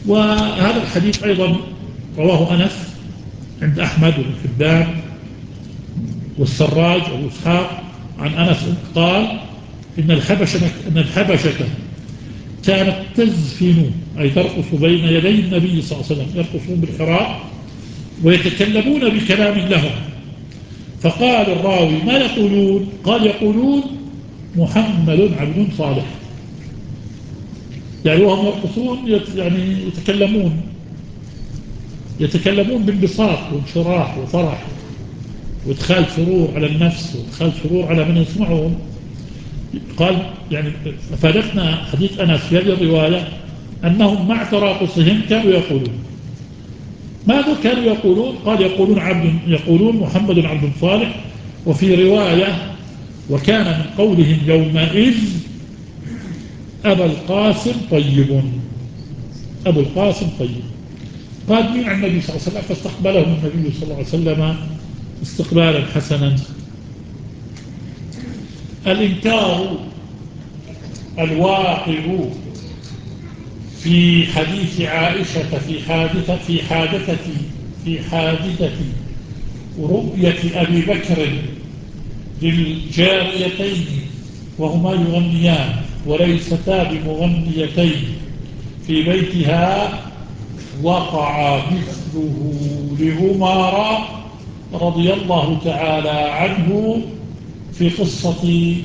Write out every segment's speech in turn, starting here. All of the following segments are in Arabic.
وهذا الحديث أيضا رواه أنس عند أحمد بن حبان والسراج أبو إسحاق عن أنس قال إن الحبشة كانت تزفن أي ترقص بين يدي النبي صلى الله عليه وسلم، يرقصون بالحراء ويتكلمون بكلام لهم. فقال الراوي ما يقولون؟ قال يقولون محمد عبد صالح. يعني وهم يرقصون يعني يتكلمون بانبساط وانشراح وفرح وادخال سرور على النفس وادخال سرور على من يسمعهم. قال يعني أفادتنا حديث أنس في هذه الرواية أنهم مع تراقصهم كانوا يقولون ماذا كانوا يقولون؟ قال يقولون محمد عبد صالح. وفي رواية وكان من قولهم يومئذ أبا القاسم طيب. أبو القاسم طيب. قادمين عن النبي صلى الله عليه وسلم فاستقبلهم النبي صلى الله عليه وسلم استقبالا حسنا. الإنكار الواقع في حديث عائشة في حادثة رؤية أبي بكر للجاريتين وهما يغنيان وليستا بمغنيتين في بيتها وقع مثله لعمر رضي الله تعالى عنه في قصة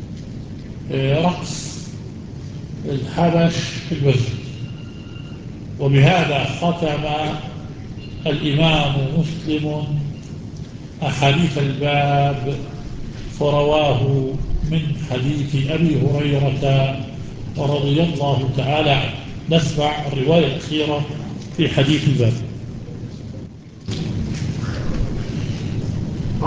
رقص الحبش في المسجد. وبهذا ختم الإمام مسلم أحاديث الباب فرواه من حديث أبي هريرة رضي الله تعالى عنه. نسمع الرواية الأخيرة في حديث الباب.